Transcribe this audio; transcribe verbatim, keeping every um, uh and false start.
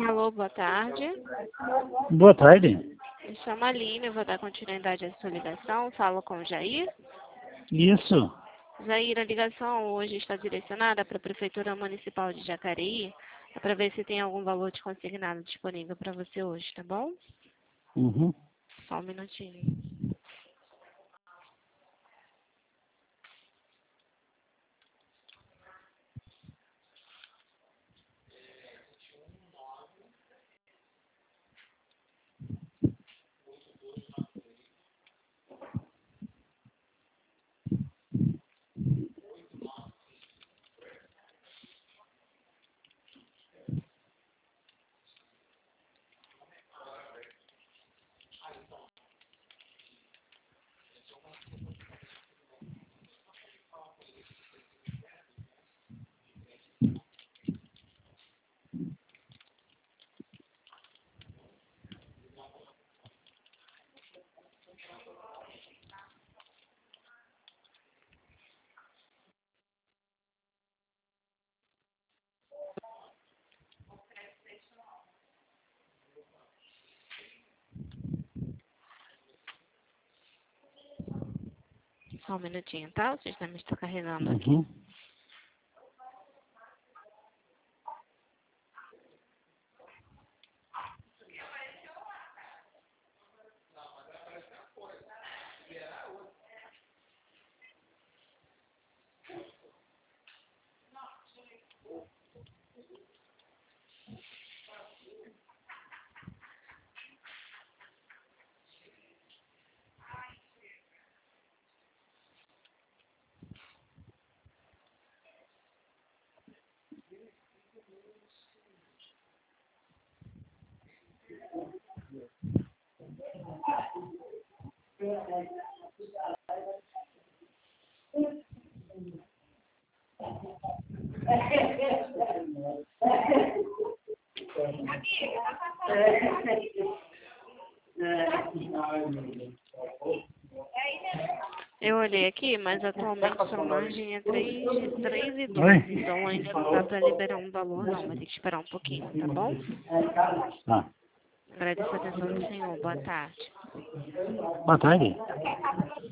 Alô, boa tarde. Boa tarde. Me chamo Aline, eu vou dar continuidade à sua ligação. Falo com o Jair. Isso. Jair, a ligação hoje está direcionada para a Prefeitura Municipal de Jacareí, para ver se tem algum valor de consignado disponível para você hoje, tá bom? Uhum. Só um minutinho. Só um minutinho, tá? O sistema está carregando aqui. Uhum. Eu olhei aqui, mas atualmente sua margem é três e doze, Oi? então ainda não dá para liberar um valor não, vai ter que esperar um pouquinho, tá bom? Tá. Agradeço a atenção do senhor, boa tarde. Boa tarde.